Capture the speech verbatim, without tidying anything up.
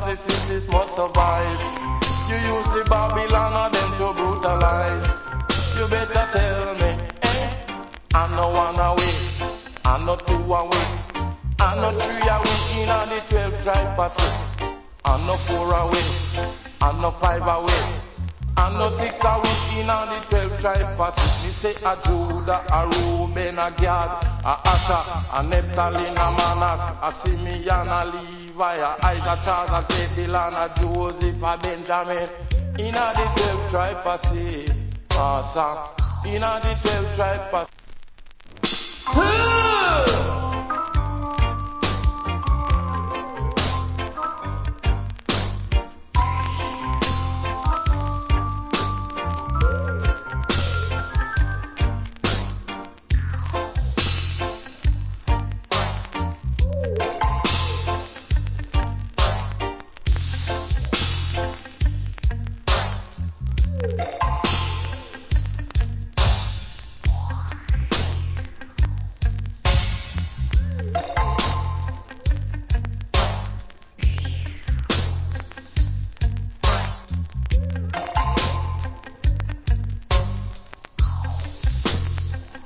the fittest must survive. You use the Babylon and them to brutalize. You better tell me, eh? I no one away, I no two away, I no three away in the twelve tribe Pacific. I no four away, I no five away, I no six away in the twelve tribe Pacific. Me say a Judah, a Reuben, a Gad, a Asher, a Naphtali, a Manasseh, a Simeon, a Levi, a Isaac, Charles, a Zebulun, a Joseph, a Benjamin. In the twelve tribe Pacific, awesome. In the twelve tribe Pacific.